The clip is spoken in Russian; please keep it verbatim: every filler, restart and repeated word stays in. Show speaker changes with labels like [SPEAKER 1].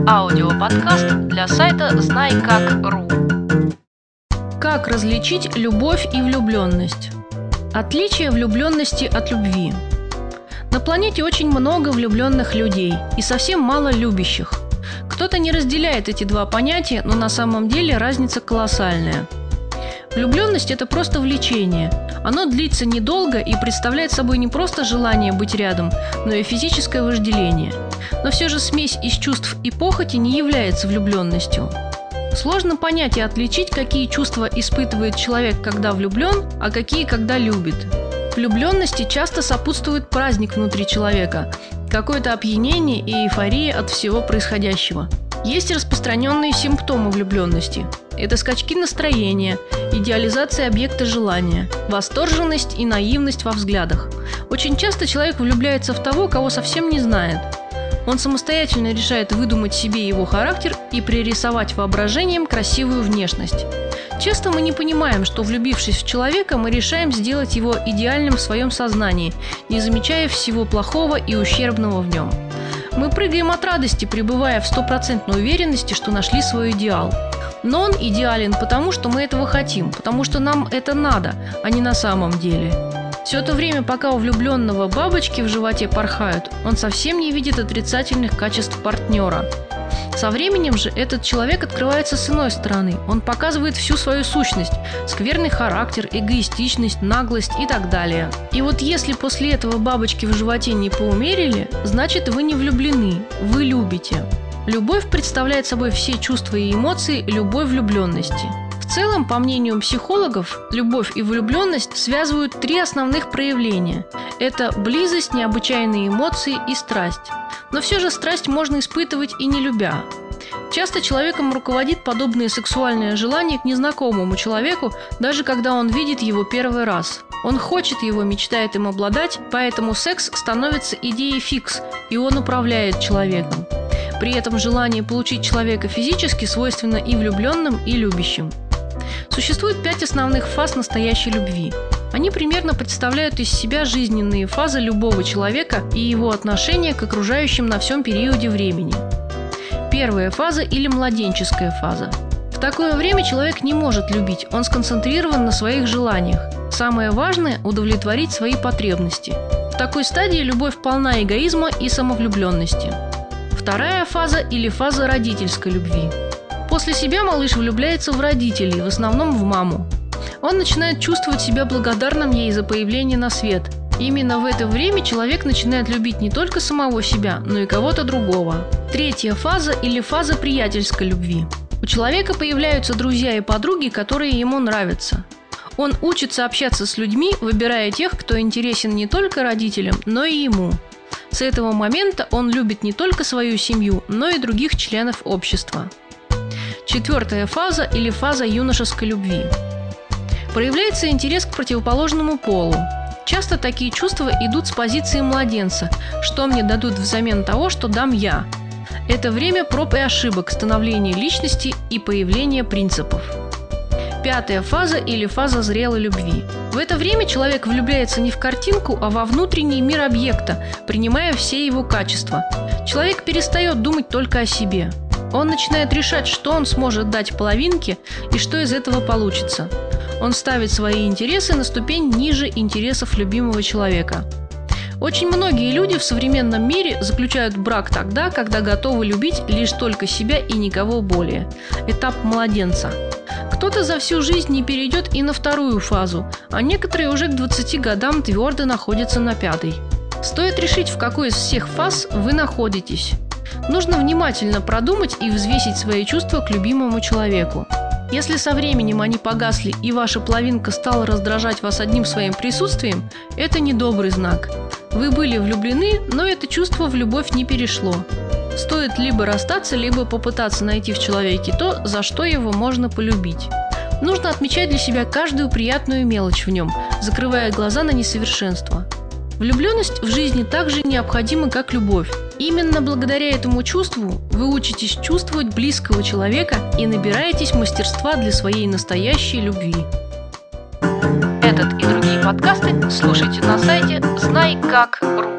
[SPEAKER 1] Аудиоподкаст для сайта знай как точка ру.
[SPEAKER 2] Как различить любовь и влюбленность? Отличие влюбленности от любви. На планете очень много влюбленных людей и совсем мало любящих. Кто-то не разделяет эти два понятия, но на самом деле разница колоссальная. Влюбленность – это просто влечение. Оно длится недолго и представляет собой не просто желание быть рядом, но и физическое вожделение. Но все же смесь из чувств и похоти не является влюбленностью. Сложно понять и отличить, какие чувства испытывает человек, когда влюблен, а какие, когда любит. Влюбленности часто сопутствует праздник внутри человека, какое-то опьянение и эйфория от всего происходящего. Есть распространенные симптомы влюбленности. Это скачки настроения, идеализация объекта желания, восторженность и наивность во взглядах. Очень часто человек влюбляется в того, кого совсем не знает. Он самостоятельно решает выдумать себе его характер и пририсовать воображением красивую внешность. Часто мы не понимаем, что, влюбившись в человека, мы решаем сделать его идеальным в своем сознании, не замечая всего плохого и ущербного в нем. Мы прыгаем от радости, пребывая в стопроцентной уверенности, что нашли свой идеал. Но он идеален потому, что мы этого хотим, потому что нам это надо, а не на самом деле. Все то время, пока у влюбленного бабочки в животе порхают, он совсем не видит отрицательных качеств партнера. Со временем же этот человек открывается с иной стороны. Он показывает всю свою сущность – скверный характер, эгоистичность, наглость и так далее. И вот если после этого бабочки в животе не поумерили, значит, вы не влюблены, вы любите. Любовь представляет собой все чувства и эмоции любой влюбленности. В целом, по мнению психологов, любовь и влюбленность связывают три основных проявления. Это близость, необычайные эмоции и страсть. Но все же страсть можно испытывать и не любя. Часто человеком руководит подобное сексуальное желание к незнакомому человеку, даже когда он видит его первый раз. Он хочет его, мечтает им обладать, поэтому секс становится идеей фикс, и он управляет человеком. При этом желание получить человека физически свойственно и влюбленным, и любящим. Существует пять основных фаз настоящей любви. Они примерно представляют из себя жизненные фазы любого человека и его отношения к окружающим на всем периоде времени. Первая фаза или младенческая фаза. В такое время человек не может любить, он сконцентрирован на своих желаниях. Самое важное – удовлетворить свои потребности. В такой стадии любовь полна эгоизма и самовлюбленности. Вторая фаза или фаза родительской любви. После себя малыш влюбляется в родителей, в основном в маму. Он начинает чувствовать себя благодарным ей за появление на свет. Именно в это время человек начинает любить не только самого себя, но и кого-то другого. Третья фаза или фаза приятельской любви. У человека появляются друзья и подруги, которые ему нравятся. Он учится общаться с людьми, выбирая тех, кто интересен не только родителям, но и ему. С этого момента он любит не только свою семью, но и других членов общества. Четвертая фаза или фаза юношеской любви. Проявляется интерес к противоположному полу. Часто такие чувства идут с позиции младенца, что мне дадут взамен того, что дам я. Это время проб и ошибок, становления личности и появления принципов. Пятая фаза или фаза зрелой любви. В это время человек влюбляется не в картинку, а во внутренний мир объекта, принимая все его качества. Человек перестает думать только о себе. Он начинает решать, что он сможет дать половинке и что из этого получится. Он ставит свои интересы на ступень ниже интересов любимого человека. Очень многие люди в современном мире заключают брак тогда, когда готовы любить лишь только себя и никого более. Этап младенца. Кто-то за всю жизнь не перейдет и на вторую фазу, а некоторые уже к двадцати годам твердо находятся на пятой. Стоит решить, в какой из всех фаз вы находитесь. Нужно внимательно продумать и взвесить свои чувства к любимому человеку. Если со временем они погасли и ваша половинка стала раздражать вас одним своим присутствием, это недобрый знак. Вы были влюблены, но это чувство в любовь не перешло. Стоит либо расстаться, либо попытаться найти в человеке то, за что его можно полюбить. Нужно отмечать для себя каждую приятную мелочь в нем, закрывая глаза на несовершенство. Влюбленность в жизни так же необходима, как любовь. Именно благодаря этому чувству вы учитесь чувствовать близкого человека и набираетесь мастерства для своей настоящей любви.
[SPEAKER 1] Этот и другие подкасты слушайте на сайте знай как точка ру.